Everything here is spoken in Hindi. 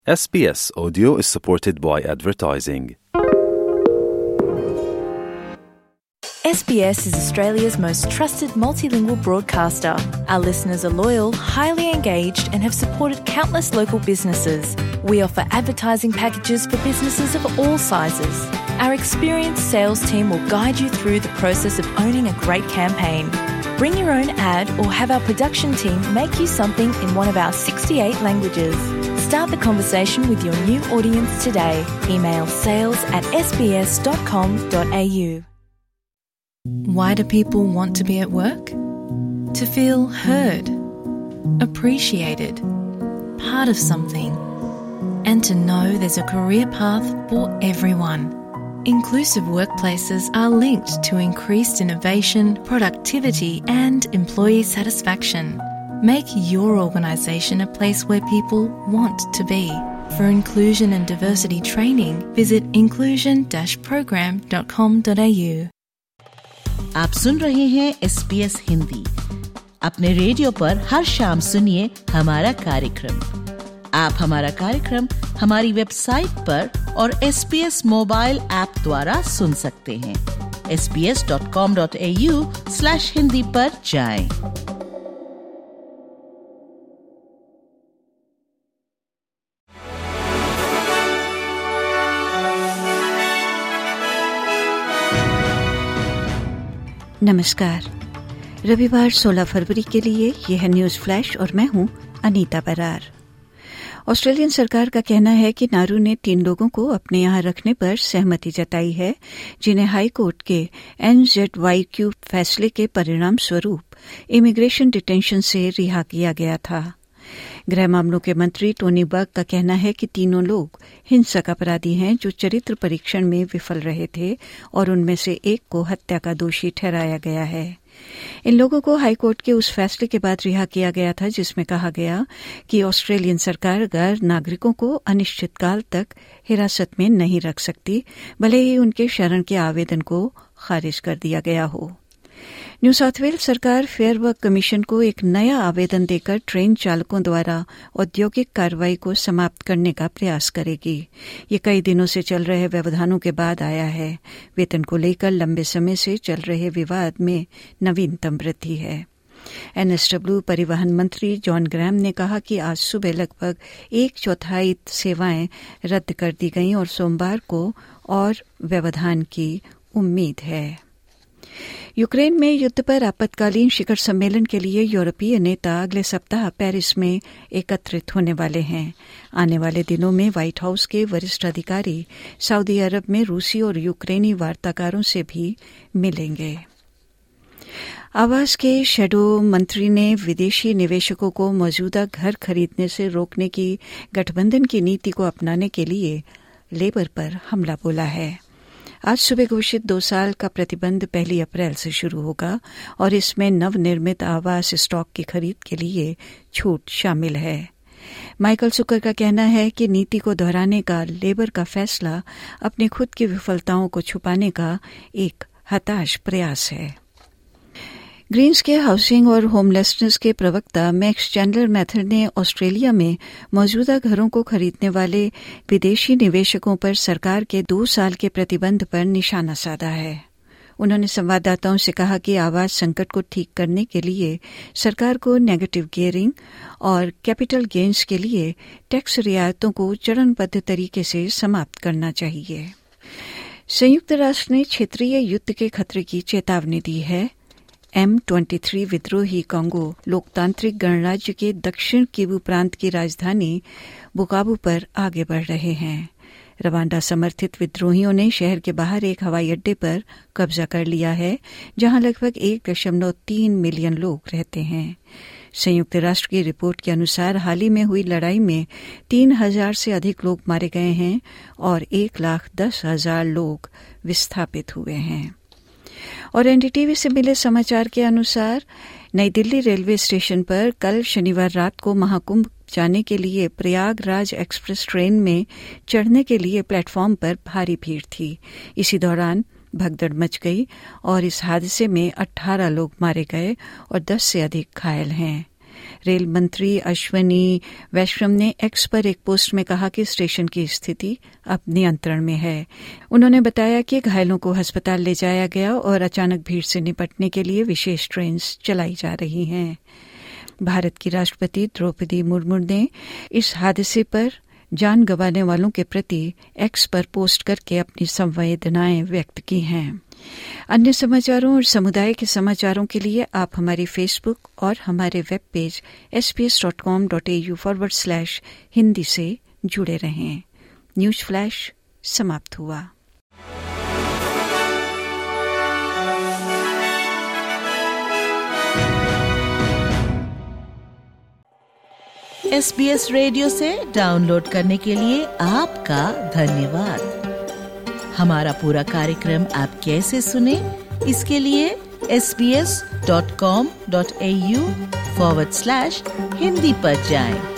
SBS Audio is supported by advertising. SBS is Australia's most trusted multilingual broadcaster. Our listeners are loyal, highly engaged and have supported countless local businesses. We offer advertising packages for businesses of all sizes. Our experienced sales team will guide you through the process of owning a great campaign. Bring your own ad or have our production team make you something in one of our 68 languages. Start the conversation with your new audience today. Email sales@sbs.com.au. Why do people want to be at work? To feel heard, appreciated, part of something, and to know there's a career path for everyone. Inclusive workplaces are linked to increased innovation, productivity, and employee satisfaction. Make your organisation a place where people want to be. For inclusion and diversity training, visit inclusion-program.com.au. आप सुन रहे हैं SBS हिंदी। अपने रेडियो पर हर शाम सुनिए हमारा कार्यक्रम। आप हमारा कार्यक्रम हमारी वेबसाइट पर और SBS मोबाइल ऐप द्वारा सुन सकते हैं। sbs.com.au/hindi पर जाएं। नमस्कार। रविवार 16 फरवरी के लिए यह है न्यूज़ फ्लैश और मैं हूं अनीता बरार। ऑस्ट्रेलियन सरकार का कहना है कि नारू ने 3 लोगों को अपने यहां रखने पर सहमति जताई है, जिन्हें हाई कोर्ट के NZYQ फैसले के परिणाम स्वरूप इमिग्रेशन डिटेंशन से रिहा किया गया था। गृह मामलों के मंत्री टोनी बर्ग का कहना है कि तीनों लोग हिंसक अपराधी हैं जो चरित्र परीक्षण में विफल रहे थे और उनमें से एक को हत्या का दोषी ठहराया गया है। इन लोगों को हाईकोर्ट के उस फैसले के बाद रिहा किया गया था जिसमें कहा गया कि ऑस्ट्रेलियन सरकार गैर नागरिकों को अनिश्चितकाल तक हिरासत में नहीं रख सकती, भले ही उनके शरण के आवेदन को खारिज कर दिया गया हो। न्यू साउथ वेल्स सरकार फेयर वर्क कमीशन को एक नया आवेदन देकर ट्रेन चालकों द्वारा औद्योगिक कार्रवाई को समाप्त करने का प्रयास करेगी। ये कई दिनों से चल रहे व्यवधानों के बाद आया है। वेतन को लेकर लंबे समय से चल रहे विवाद में नवीनतम वृद्धि है। NSW परिवहन मंत्री जॉन ग्रैम ने कहा कि आज सुबह लगभग 1/4 सेवाएं रद्द कर दी गईं और सोमवार को और व्यवधान की उम्मीद है। यूक्रेन में युद्ध पर आपातकालीन शिखर सम्मेलन के लिए यूरोपीय नेता अगले सप्ताह पेरिस में एकत्रित होने वाले हैं। आने वाले दिनों में व्हाइट हाउस के वरिष्ठ अधिकारी सऊदी अरब में रूसी और यूक्रेनी वार्ताकारों से भी मिलेंगे। आवास के शैडो मंत्री ने विदेशी निवेशकों को मौजूदा घर खरीदने से रोकने की गठबंधन की नीति को अपनाने के लिए लेबर पर हमला बोला है। आज सुबह घोषित 2 साल का प्रतिबंध 1 अप्रैल से शुरू होगा और इसमें नवनिर्मित आवास स्टॉक की खरीद के लिए छूट शामिल है। माइकल सुकर का कहना है कि नीति को दोहराने का लेबर का फैसला अपनी खुद की विफलताओं को छुपाने का एक हताश प्रयास है। ग्रीन्स के हाउसिंग और होमलेसनेस के प्रवक्ता मैक्स चैंडलर मैथर ने ऑस्ट्रेलिया में मौजूदा घरों को खरीदने वाले विदेशी निवेशकों पर सरकार के 2 साल के प्रतिबंध पर निशाना साधा है। उन्होंने संवाददाताओं से कहा कि आवास संकट को ठीक करने के लिए सरकार को नेगेटिव गियरिंग और कैपिटल गेन्स के लिए टैक्स रियायतों को चरणबद्ध तरीके से समाप्त करना चाहिए। संयुक्त राष्ट्र ने क्षेत्रीय युद्ध के खतरे की चेतावनी दी है। M23 विद्रोही कांगो लोकतांत्रिक गणराज्य के दक्षिण किवू प्रांत की राजधानी बुकाबू पर आगे बढ़ रहे हैं। रवांडा समर्थित विद्रोहियों ने शहर के बाहर एक हवाई अड्डे पर कब्जा कर लिया है, जहां लगभग 1.3 मिलियन लोग रहते हैं। संयुक्त राष्ट्र की रिपोर्ट के अनुसार हाल ही में हुई लड़ाई में 3,000 से अधिक लोग मारे गए हैं और 1,10,000 लोग विस्थापित हुए हैं। और NDTV से मिले समाचार के अनुसार नई दिल्ली रेलवे स्टेशन पर कल शनिवार रात को महाकुंभ जाने के लिए प्रयागराज एक्सप्रेस ट्रेन में चढ़ने के लिए प्लेटफॉर्म पर भारी भीड़ थी। इसी दौरान भगदड़ मच गई और इस हादसे में 18 लोग मारे गए और 10 से अधिक घायल हैं। रेल मंत्री अश्वनी वैष्णव ने एक्स पर एक पोस्ट में कहा कि स्टेशन की स्थिति अब नियंत्रण में है। उन्होंने बताया कि घायलों को अस्पताल ले जाया गया और अचानक भीड़ से निपटने के लिए विशेष ट्रेन चलाई जा रही हैं। भारत की राष्ट्रपति द्रौपदी मुर्मू ने इस हादसे पर जान गंवाने वालों के प्रति एक्स पर पोस्ट करके अपनी संवेदनाएं व्यक्त की हैं। अन्य समाचारों और समुदाय के समाचारों के लिए आप हमारी फेसबुक और हमारे वेब पेज sbs.com.au/hindi से जुड़े रहें। न्यूज फ्लैश समाप्त हुआ। SBS रेडियो से डाउनलोड करने के लिए आपका धन्यवाद। हमारा पूरा कार्यक्रम आप कैसे सुने, इसके लिए sbs.com.au/hindi पर जाएं।